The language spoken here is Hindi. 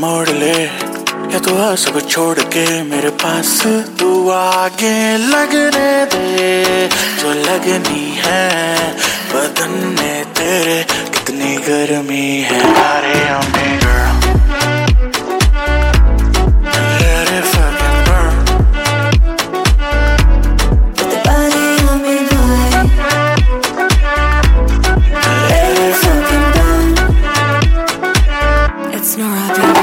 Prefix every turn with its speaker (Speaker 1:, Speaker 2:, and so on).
Speaker 1: मोड़ ले, या तो सब छोड़ के मेरे पास तू आगे लगने दे। जो लगनी है बदन में तेरे, कितनी गर्मी है। अरे हमें